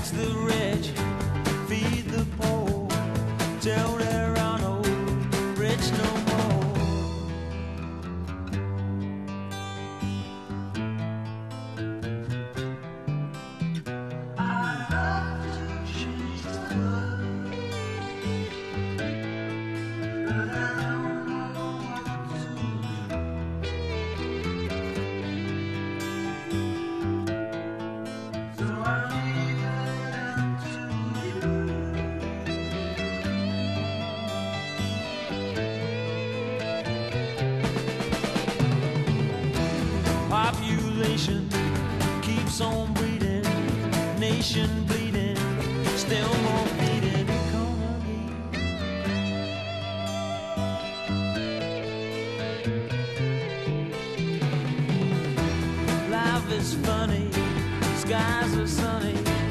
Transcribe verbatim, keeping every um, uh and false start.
Tax the rich, feed the poor, till there are no rich no more. I love to change the world, but I don't know what to do. So I leave it up to you. Population keeps on breeding, nation bleeding, still more bleeding economy. Life is funny, skies are sunny,